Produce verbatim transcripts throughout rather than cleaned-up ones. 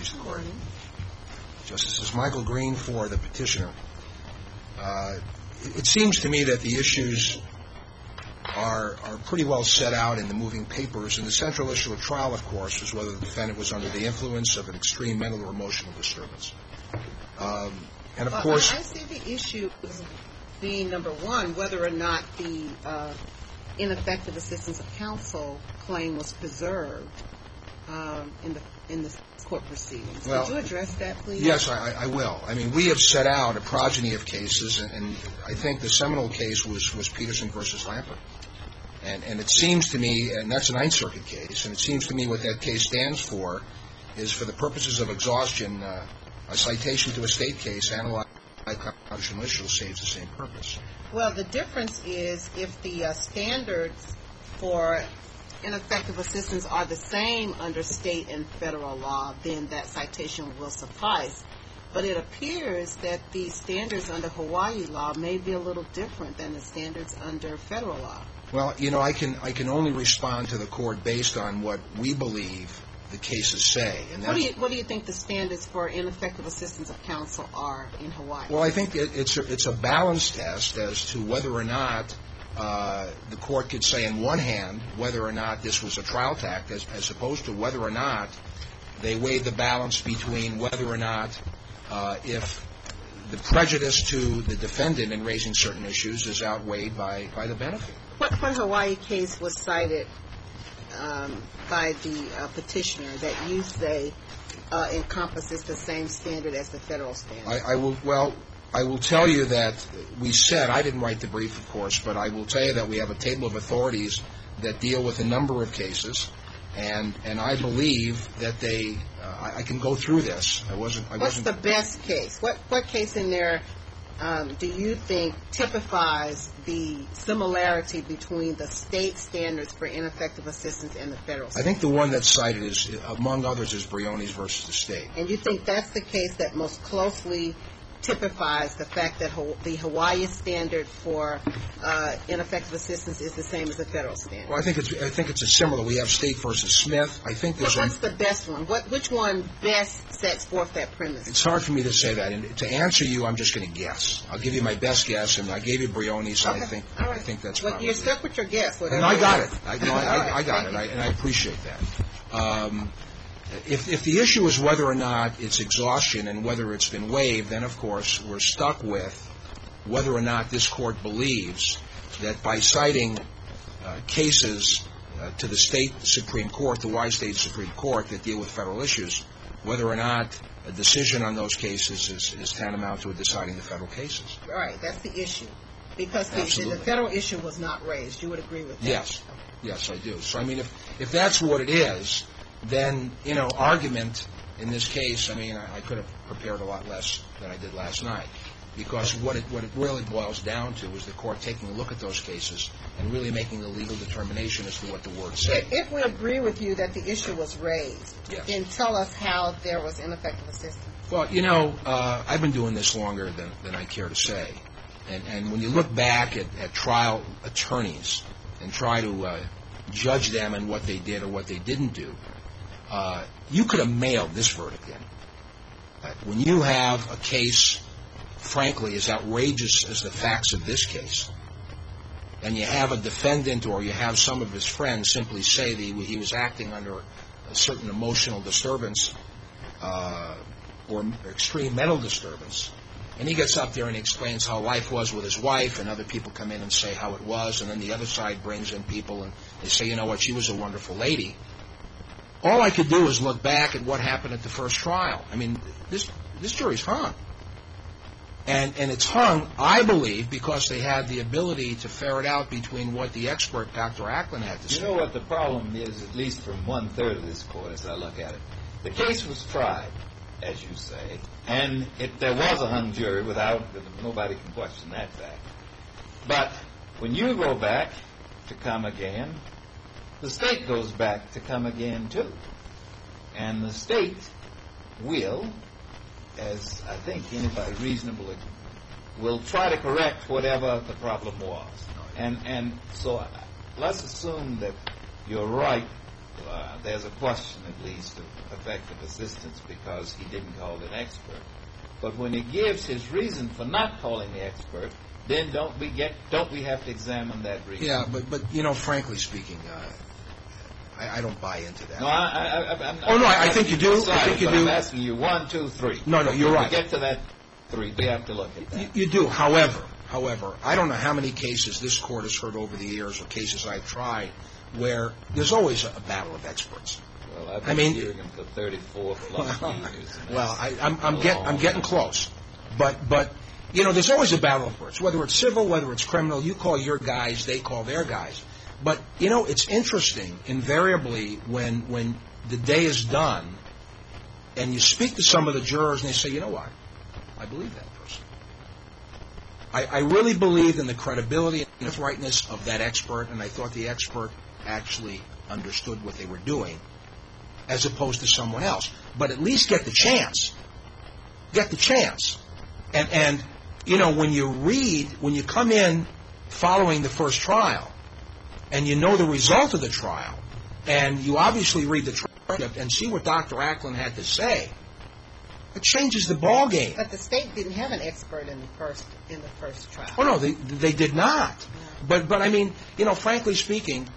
please the Court. Justice Michael Green for the petitioner. Uh, it, it seems to me that the issues are are pretty well set out in the moving papers, and the central issue of trial, of course, was whether the defendant was under the influence of an extreme mental or emotional disturbance. Um, and, of uh, course... I see the issue as being, number one, whether or not the uh, ineffective assistance of counsel claim was preserved um, in the in the court proceedings. Well, could you address that, please? Yes, I, I will. I mean, we have set out a progeny of cases, and, and I think the seminal case was, was Peterson versus Lampert. And, and it seems to me, and that's a Ninth Circuit case, and it seems to me what that case stands for is, for the purposes of exhaustion, uh, a citation to a state case analyzed by constitutional issue saves the same purpose. Well, the difference is if the uh, standards for ineffective assistance are the same under state and federal law, then that citation will suffice. But it appears that the standards under Hawaii law may be a little different than the standards under federal law. Well, you know, I can I can only respond to the court based on what we believe the cases say. And what do you what do you think the standards for ineffective assistance of counsel are in Hawaii? Well, I think it, it's a, it's a balance test as to whether or not uh, the court could say, in one hand, whether or not this was a trial tact, as, as opposed to whether or not they weighed the balance between whether or not uh, if the prejudice to the defendant in raising certain issues is outweighed by, by the benefit. What, what Hawaii case was cited um, by the uh, petitioner that you say uh, encompasses the same standard as the federal standard? I, I will, well, I will tell you that we said, I didn't write the brief, of course, but I will tell you that we have a table of authorities that deal with a number of cases, and and I believe that they, uh, I, I can go through this. I wasn't. I What's wasn't, the best case? What what case in there um, do you think typifies the similarity between the state standards for ineffective assistance and the federal standards? I think the one that's cited is, among others, is Briones versus the state. And you think that's the case that most closely typifies the fact that Ho- the Hawaii standard for uh, ineffective assistance is the same as the federal standard? Well, I think it's I think it's a similar. We have State versus Smith. I think there's. What's the best one? What which one best sets forth that premise? It's hard for me to say that. And to answer you, I'm just going to guess. I'll give you my best guess, and I gave you Briones, so okay. I think All right. I think that's. Well, probably you're stuck with your guess. And I got it. I, no, I, I, right. I got Thank it, you. I, and I appreciate that. Um, If, if the issue is whether or not it's exhaustion and whether it's been waived, then, of course, we're stuck with whether or not this Court believes that by citing uh, cases uh, to the State Supreme Court, the Hawaii State Supreme Court, that deal with federal issues, whether or not a decision on those cases is, is tantamount to deciding the federal cases. Right, that's the issue. Because the, the federal issue was not raised. You would agree with that? Yes. Yes, I do. So, I mean, if, if that's what it is, then, you know, argument in this case, I mean, I, I could have prepared a lot less than I did last night, because what it what it really boils down to is the Court taking a look at those cases and really making a legal determination as to what the words say. If we agree with you that the issue was raised, yes. then tell us how there was ineffective assistance. Well, you know, uh, I've been doing this longer than, than I care to say. And, and when you look back at, at trial attorneys and try to uh, judge them and what they did or what they didn't do, Uh, you could have mailed this verdict in. Uh, when you have a case, frankly, as outrageous as the facts of this case, and you have a defendant or you have some of his friends simply say that he, he was acting under a certain emotional disturbance uh, or extreme mental disturbance, and he gets up there and he explains how life was with his wife, and other people come in and say how it was, and then the other side brings in people and they say, you know what, she was a wonderful lady. All I could do is look back at what happened at the first trial. I mean, this this jury's hung. And and it's hung, I believe, because they had the ability to ferret out between what the expert, Doctor Acklin, had to say. You know what the problem is, at least from one-third of this Court as I look at it? The case was tried, as you say, and it, there was a hung jury without, nobody can question that fact. But when you go back to come again, the state goes back to come again, too. And the state will, as I think anybody reasonable will try to correct whatever the problem was. And and so let's assume that you're right uh, there's a question at least of effective assistance because he didn't call an expert. But when he gives his reason for not calling the expert, then don't we get don't we have to examine that reason? Yeah, but but you know, frankly speaking, uh, I, I don't buy into that. No, I, I, I, I'm, oh no, I, I'm I think you do. Decided, I think you but do. I'm asking you one, two, three. No, no, you're when right. We get to that three. We have to look at that. You, you do. However, however, I don't know how many cases this court has heard over the years, or cases I've tried, where there's always a battle of experts. Well, I've been I mean, hearing him for thirty-four plus years. Well, I, I'm, I'm getting I'm getting close, but but you know, there's always a battle of experts. Whether it's civil, whether it's criminal, you call your guys, they call their guys. But you know, it's interesting. Invariably, when when the day is done, and you speak to some of the jurors, and they say, you know what, I believe that person. I, I really believed in the credibility and the rightness of that expert, and I thought the expert actually understood what they were doing, as opposed to someone else. But at least get the chance. Get the chance. And, and you know, when you read, when you come in following the first trial, and you know the result of the trial, and you obviously read the transcript and see what Doctor Ackland had to say, it changes the ball game. But the state didn't have an expert in the first in the first trial. Oh no, they they did not. Yeah. But but I mean, you know, frankly speaking,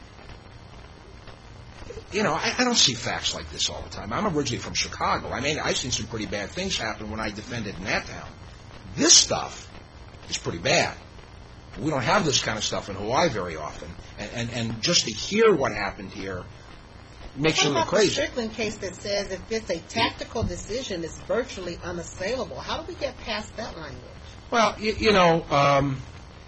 you know, I, I don't see facts like this all the time. I'm originally from Chicago. I mean, I've seen some pretty bad things happen when I defended in that town. This stuff is pretty bad. We don't have this kind of stuff in Hawaii very often, and and, and just to hear what happened here makes you a little What about the crazy. Strickland case that says if it's a tactical decision, it's virtually unassailable? How do we get past that language? Well, you, you know, um,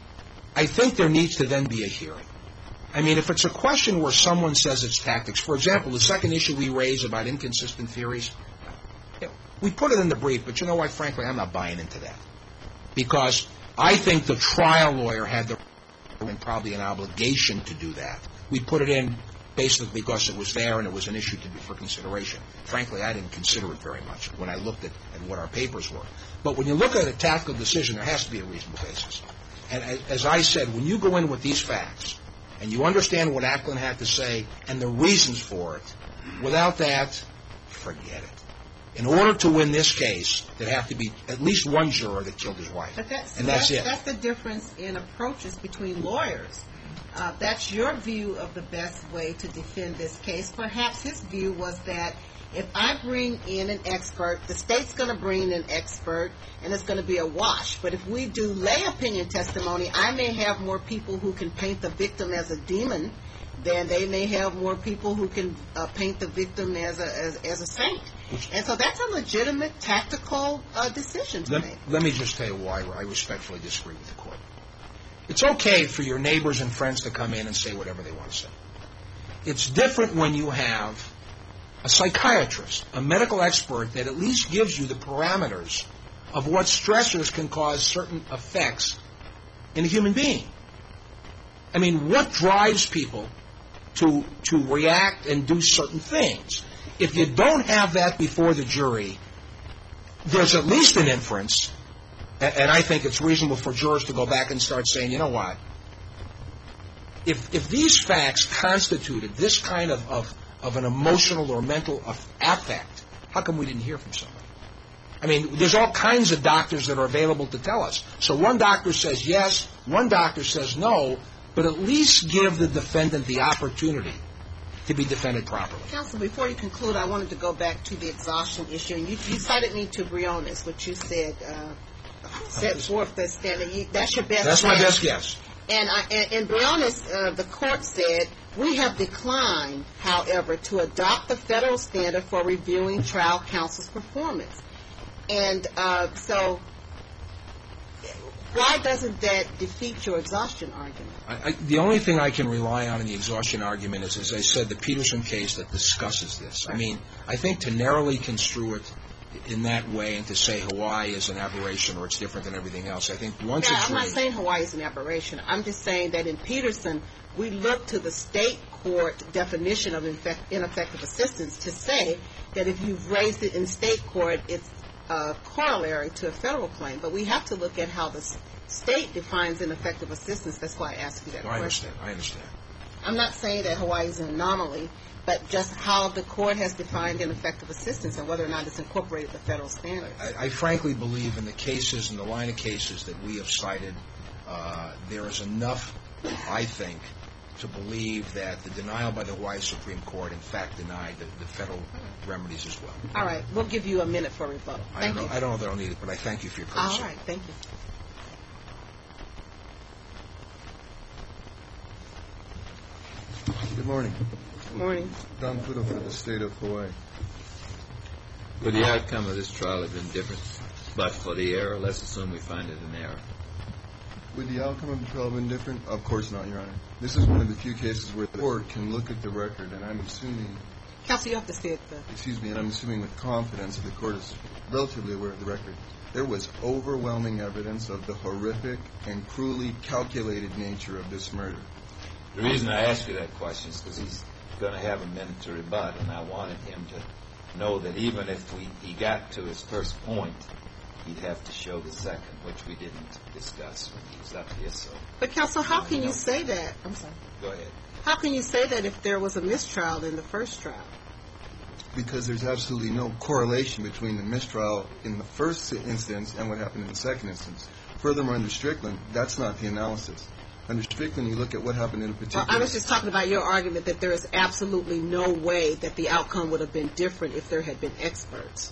I think there needs to then be a hearing. I mean, if it's a question where someone says it's tactics, for example, the second issue we raise about inconsistent theories, you know, we put it in the brief, but you know what, frankly, I'm not buying into that. Because I think the trial lawyer had the and probably an obligation to do that. We put it in basically because it was there and it was an issue to be for consideration. Frankly, I didn't consider it very much when I looked at, at what our papers were. But when you look at a tactical decision, there has to be a reasonable basis. And as, as I said, when you go in with these facts and you understand what Ackland had to say and the reasons for it, without that, forget it. In order to win this case, there'd have to be at least one juror that killed his wife. But that's, and that's, that's it. That's the difference in approaches between lawyers. Uh, that's your view of the best way to defend this case. Perhaps his view was that if I bring in an expert, the state's going to bring in an expert, and it's going to be a wash. But if we do lay opinion testimony, I may have more people who can paint the victim as a demon than they may have more people who can uh, paint the victim as a as, as a saint. And so that's a legitimate tactical uh, decision to Let, make. let me just tell you why I respectfully disagree with the court. It's okay for your neighbors and friends to come in and say whatever they want to say. It's different when you have a psychiatrist, a medical expert that at least gives you the parameters of what stressors can cause certain effects in a human being. I mean, what drives people to to react and do certain things? If you don't have that before the jury, there's at least an inference, and I think it's reasonable for jurors to go back and start saying, you know what, if if these facts constituted this kind of, of, of an emotional or mental affect, how come we didn't hear from somebody? I mean, there's all kinds of doctors that are available to tell us. So one doctor says yes, one doctor says no, but at least give the defendant the opportunity to be defended properly. Counsel, before you conclude, I wanted to go back to the exhaustion issue. And you, you cited me to Briones, which you said uh, set forth the standard. You, that's your best That's guess. my best guess. And I, and, and Briones, uh, the court said, we have declined, however, to adopt the federal standard for reviewing trial counsel's performance. And uh, so why doesn't that defeat your exhaustion argument? I, I, the only thing I can rely on in the exhaustion argument is, as I said, the Peterson case that discusses this. I mean, I think to narrowly construe it in that way and to say Hawaii is an aberration or it's different than everything else, I think once Yeah, it's I'm not raised, saying Hawaii is an aberration. I'm just saying that in Peterson, we look to the state court definition of infect, ineffective assistance to say that if you've raised it in state court, it's uh, corollary to a federal claim. But we have to look at how the state defines ineffective assistance. That's why I asked you that I question. understand. I understand. I'm not saying that Hawaii is an anomaly, but just how the court has defined ineffective assistance and whether or not it's incorporated the federal standards. I, I frankly believe in the cases, in the line of cases that we have cited, uh, there is enough, I think, to believe that the denial by the Hawaii Supreme Court, in fact, denied the, the federal remedies as well. All right. We'll give you a minute for rebuttal. I Thank don't you. know, I don't know that I'll need it, but I thank you for your courtesy. All right. Thank you. Good morning. Good morning. Don Pudo for the state of Hawaii. Would the outcome of this trial have been different but for the error? Let's assume we find it an error. Would the outcome of the trial have been different? Of course not, Your Honor. This is one of the few cases where the court can look at the record, and I'm assuming, Counsel, you have to stay at the... excuse me, and I'm assuming with confidence that the court is relatively aware of the record. There was overwhelming evidence of the horrific and cruelly calculated nature of this murder. The reason I ask you that question is because he's going to have a minute to rebut, and I wanted him to know that even if we, he got to his first point, he'd have to show the second, which we didn't discuss when he was up here. So, But, Counsel, how can No. you say that? I'm sorry. go ahead. How can you say that if there was a mistrial in the first trial? Because there's absolutely no correlation between the mistrial in the first instance and what happened in the second instance. Furthermore, under Strickland, that's not the analysis. Under Strickland, you look at what happened in a particular... Well, I was just talking about your argument that there is absolutely no way that the outcome would have been different if there had been experts.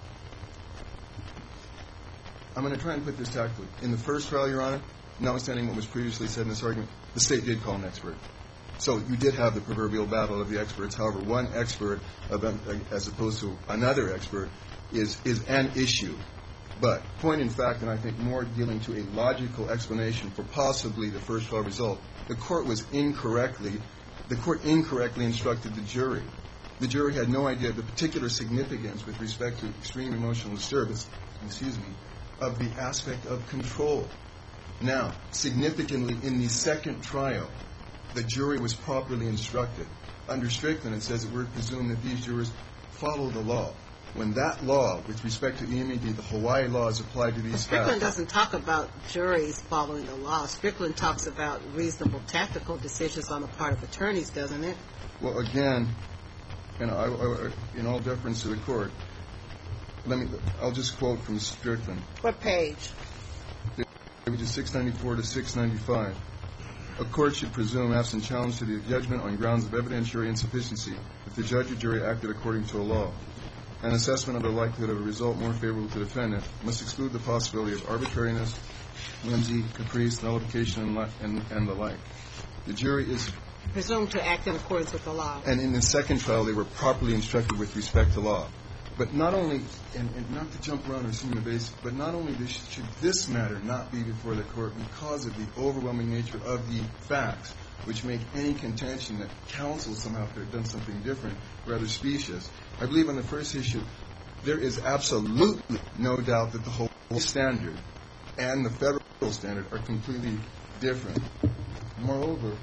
I'm going to try and put this tactfully. In the first trial, Your Honor, notwithstanding what was previously said in this argument, the state did call an expert. So you did have the proverbial battle of the experts. However, one expert, as opposed to another expert, is, is an issue. But point in fact, and I think more dealing to a logical explanation for possibly the first trial result, the court was incorrectly, the court incorrectly instructed the jury. The jury had no idea of the particular significance with respect to extreme emotional disturbance, excuse me, of the aspect of control. Now, significantly, in the second trial, the jury was properly instructed. Under Strickland, it says that we're presumed that these jurors follow the law. When that law, with respect to E M E D, the Hawaii law is applied to these Strickland facts. doesn't talk about juries following the law. Strickland talks about reasonable tactical decisions on the part of attorneys, doesn't it? Well, again, and I, I, in all deference to the court, let me, I'll just quote from Strickland. What page? Pages six ninety-four to six ninety-five. A court should presume, absent challenge to the judgment on grounds of evidentiary insufficiency, if the judge or jury acted according to a law. An assessment of the likelihood of a result more favorable to the defendant must exclude the possibility of arbitrariness, whimsy, caprice, nullification, and, li- and, and the like. The jury is... Presumed to act in accordance with the law. And in the second trial, they were properly instructed with respect to law. But not only, and, and not to jump around or seem evasive, but not only this, should this matter not be before the court because of the overwhelming nature of the facts, which make any contention that counsel somehow could have done something different rather specious. I believe on the first issue, there is absolutely no doubt that the whole standard and the federal standard are completely different. Moreover,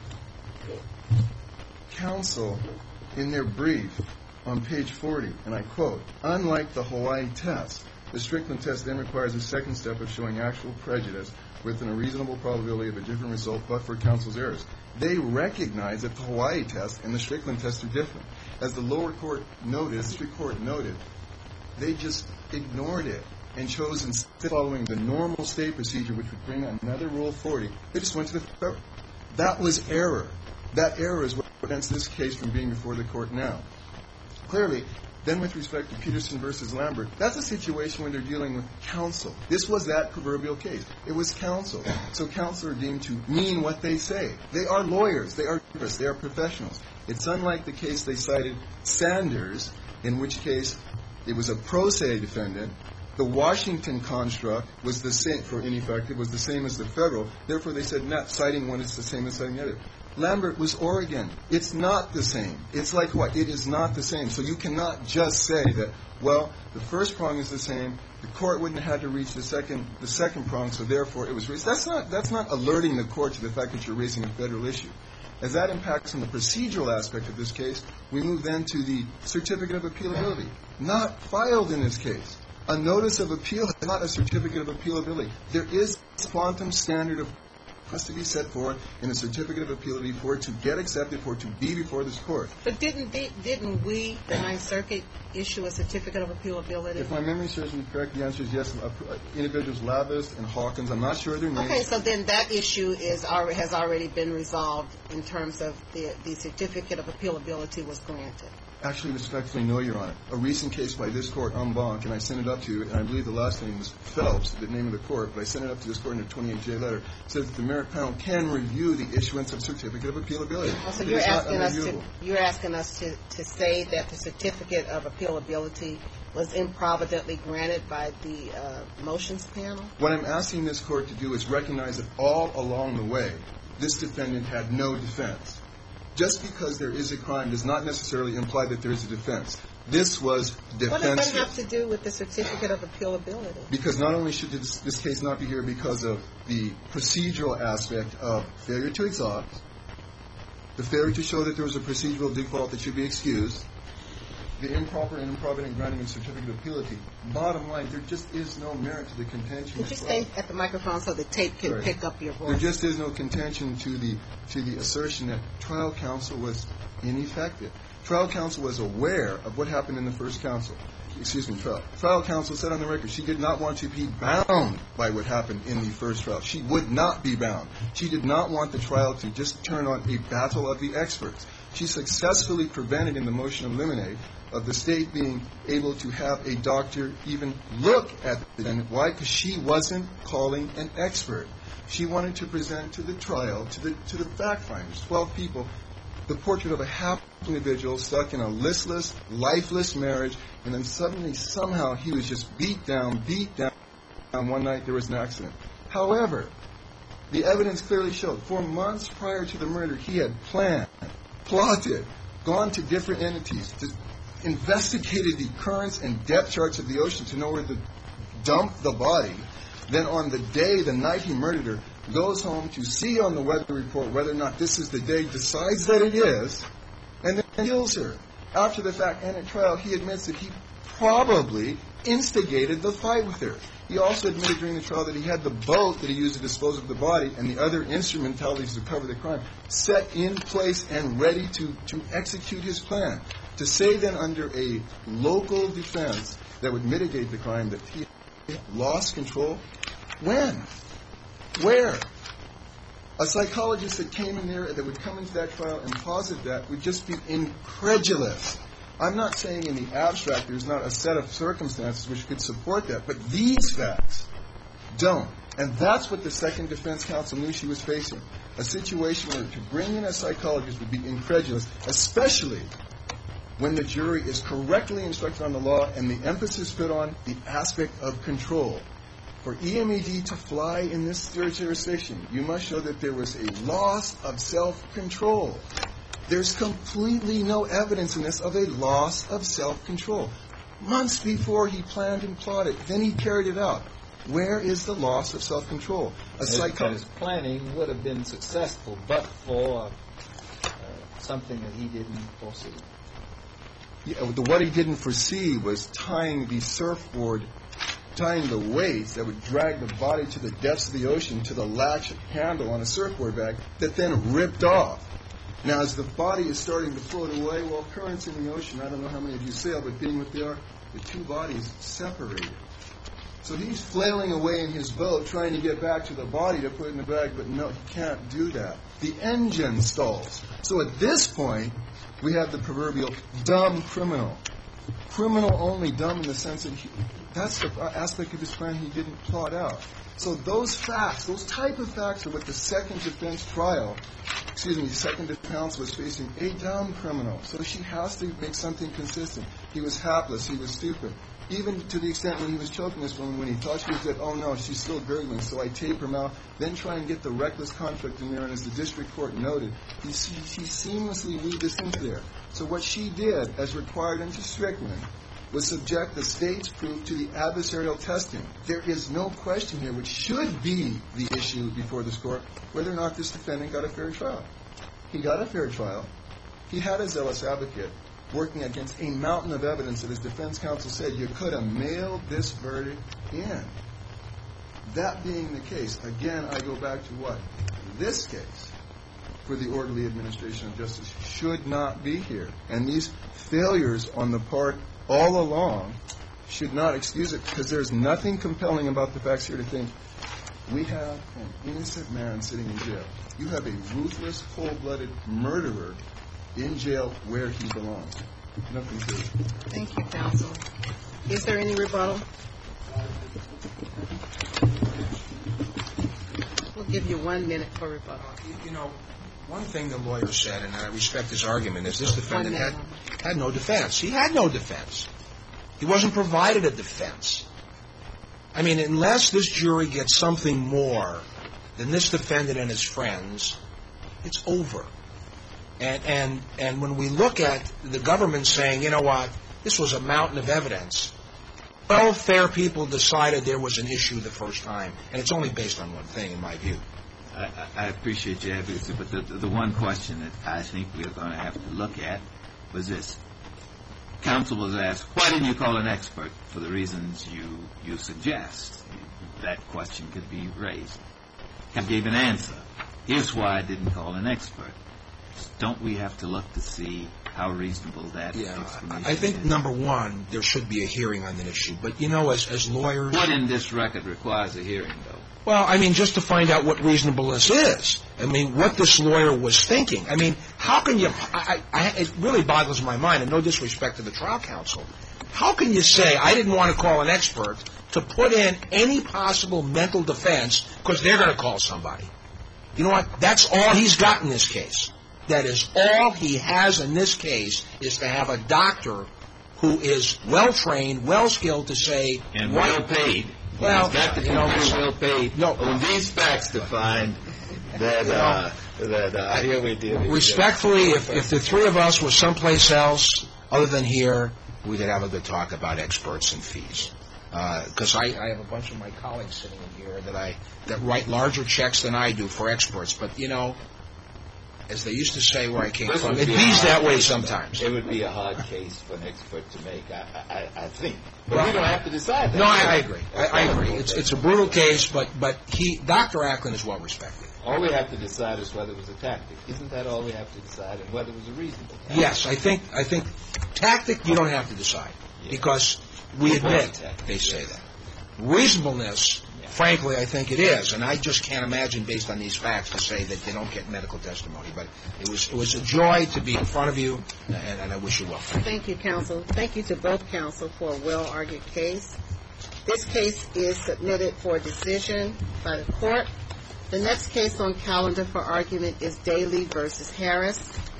counsel, in their brief on page forty, and I quote, unlike the Hawaii test, the Strickland test then requires a second step of showing actual prejudice within a reasonable probability of a different result but for counsel's errors. They recognize that the Hawaii test and the Strickland test are different. As the lower court noted, the district court noted, they just ignored it and chose, instead of following the normal state procedure, which would bring another Rule forty, they just went to the federal. That was error. That error is what prevents this case from being before the court now. Clearly, then with respect to Peterson versus Lambert, that's a situation where they're dealing with counsel. This was that proverbial case. It was counsel. So counsel are deemed to mean what they say. They are lawyers. They are jurists. They are professionals. It's unlike the case they cited, Sanders, in which case it was a pro se defendant. The Washington construct was the same, for ineffective, was the same as the federal. Therefore, they said not citing one is the same as citing the other. Lambert was Oregon. It's not the same. It's like what? It is not the same. So you cannot just say that, well, the first prong is the same. The court wouldn't have had to reach the second the second prong, so therefore it was raised. That's not that's not alerting the court to the fact that you're raising a federal issue. As that impacts on the procedural aspect of this case, we move then to the certificate of appealability. Not filed in this case. A notice of appeal is not a certificate of appealability. There is a quantum standard of has to be set forth in a certificate of appealability for it to get accepted, for it to be before this court. But didn't didn't we, the Ninth Circuit, issue a certificate of appealability? If my memory serves me correct, the answer is yes. Uh, individuals Lavis and Hawkins, I'm not sure of their names. Okay, so then that issue is already, has already been resolved in terms of the the certificate of appealability was granted. Actually, respectfully, no, Your Honor. A recent case by this court, en banc, and I sent it up to you, and I believe the last name was Phelps, the name of the court, but I sent it up to this court in a twenty-eight J letter, says that the merit panel can review the issuance of certificate of appealability. Oh, so It you're is not asking us to unreviewable. you're asking us to, to say that the certificate of appealability was improvidently granted by the uh, motions panel? What I'm asking this court to do is recognize that all along the way, this defendant had no defense. Just because there is a crime does not necessarily imply that there is a defense. This was defensive. What does that have to do with the certificate of appealability? Because not only should this, this case not be here because of the procedural aspect of failure to exhaust, the failure to show that there was a procedural default that should be excused, the improper and improvident granting of certificate of appealability. Bottom line, there just is no merit to the contention. Could you stay at the microphone so the tape can Sorry. pick up your voice? There just is no contention to the to the assertion that trial counsel was ineffective. Trial counsel was aware of what happened in the first counsel. Excuse me, trial. Trial counsel said on the record she did not want to be bound by what happened in the first trial. She would not be bound. She did not want the trial to just turn on a battle of the experts. She successfully prevented in the motion of limine of the state being able to have a doctor even look at the defendant. Why? Because she wasn't calling an expert. She wanted to present to the trial, to the to the fact finders, twelve people, the portrait of a happy individual stuck in a listless, lifeless marriage, and then suddenly, somehow, he was just beat down, beat down. And one night there was an accident. However, the evidence clearly showed for months prior to the murder, he had planned, plotted, gone to different entities, to investigated the currents and depth charts of the ocean to know where to dump the body. Then on the day, the night he murdered her, goes home to see on the weather report whether or not this is the day, decides that it is, and then kills her. After the fact and at trial, he admits that he probably instigated the fight with her. He also admitted during the trial that he had the boat that he used to dispose of the body and the other instrumentalities to cover the crime set in place and ready to, to execute his plan. To say then under a local defense that would mitigate the crime that he lost control, when? Where? A psychologist that came in there that would come into that trial and posit that would just be incredulous. I'm not saying in the abstract there's not a set of circumstances which could support that, but these facts don't. And that's what the second defense counsel knew she was facing. A situation where to bring in a psychologist would be incredulous, especially when the jury is correctly instructed on the law and the emphasis put on the aspect of control. For E M E D to fly in this jurisdiction, you must show that there was a loss of self-control. There's completely no evidence in this of a loss of self-control. Months before he planned and plotted, then he carried it out. Where is the loss of self-control? A psycho- his planning would have been successful, but for uh, something that he didn't foresee. Yeah, the, what he didn't foresee was tying the surfboard, tying the weights that would drag the body to the depths of the ocean to the latch handle on a surfboard bag that then ripped off. Now, as the body is starting to float away, well, currents in the ocean, I don't know how many of you sail, but being what they are, the two bodies separated. So he's flailing away in his boat trying to get back to the body to put in the bag, but no, he can't do that. The engine stalls. So at this point, we have the proverbial dumb criminal. Criminal only, dumb in the sense that he, that's the aspect of his plan he didn't plot out. So those facts, those type of facts are what the second defense trial, excuse me, the second defense was facing a dumb criminal. So she has to make something consistent. He was hapless. He was stupid. Even to the extent when he was choking this woman, when he thought she was dead, oh no, she's still gurgling, so I tape her mouth, then try and get the reckless conflict in there, and as the district court noted, he, he seamlessly weaved this into there. So what she did, as required under Strickland, was subject the state's proof to the adversarial testing. There is no question here, which should be the issue before this court, whether or not this defendant got a fair trial. He got a fair trial. He had a zealous advocate working against a mountain of evidence that his defense counsel said you could have mailed this verdict in. That being the case, again, I go back to what? this case for the orderly administration of justice should not be here. And these failures on the part all along should not excuse it, because there's nothing compelling about the facts here to think we have an innocent man sitting in jail. You have a ruthless, cold-blooded murderer in jail where he belongs. Nothing to it. Thank you, counsel. Is there any rebuttal? We'll give you one minute for rebuttal. You, you know, one thing the lawyer said, and I respect his argument, is this defendant had, had no defense. He had no defense. He wasn't provided a defense. I mean, unless this jury gets something more than this defendant and his friends, it's over. And, and, and when we look at the government saying, you know what, this was a mountain of evidence, twelve fair people decided there was an issue the first time, and it's only based on one thing, in my view. I, I appreciate your advocacy, but the, the one question that I think we're going to have to look at was this. Counsel was asked, why didn't you call an expert for the reasons you, you suggest? That question could be raised. He gave an answer. Here's why I didn't call an expert. Don't we have to look to see how reasonable that yeah, explanation I think, is? number one, there should be a hearing on that issue. But, you know, as, as lawyers... What in this record requires a hearing, though? Well, I mean, just to find out what reasonableness is. I mean, what this lawyer was thinking. I mean, how can you... I, I, it really boggles my mind, and no disrespect to the trial counsel. How can you say, I didn't want to call an expert to put in any possible mental defense because they're going to call somebody? You know what? That's all he's got in this case. That is all he has in this case, is to have a doctor who is well-trained, well-skilled to say... And what, well-paid. Well, He's got to be you know, well-paid. No. On these facts to find that... Uh, that uh, here we do. Respectfully, if, if the three of us were someplace else other than here, we could have a good talk about experts and fees. Because uh, I, I have a bunch of my colleagues sitting in here that I that write larger checks than I do for experts. But, you know... As they used to say where I came This from, would it be bees a hard that way case. sometimes. It would be a hard case for an expert to make, I, I, I think. But Well, we don't have to decide that. No, I, I agree. I, I agree. It's it's a brutal case, but but he, Doctor Ackland, is well respected. All we have to decide is whether it was a tactic. Isn't that all we have to decide, and whether it was a reasonable tactic? Yes, I think I think tactic you don't have to decide Yeah. because we It was admit tactic, they say yes. that. Reasonableness, Yeah. frankly, I think it is, and I just can't imagine, based on these facts, to say that they don't get medical testimony. But it was it was a joy to be in front of you, and, and I wish you well. Thank you, counsel. Thank you to both counsel for a well-argued case. This case is submitted for decision by the court. The next case on calendar for argument is Daly versus Harris.